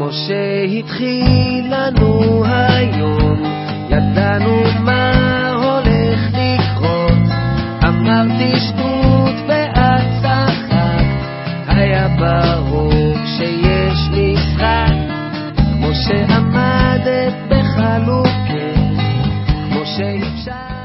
כמו שהתחיל לנו היום, ידענו מה הולך לקרות. אמרתי שטות ואת צחקת, היה ברור שיש משחק. כמו שעמדת בחלוקת, כמו שאפשר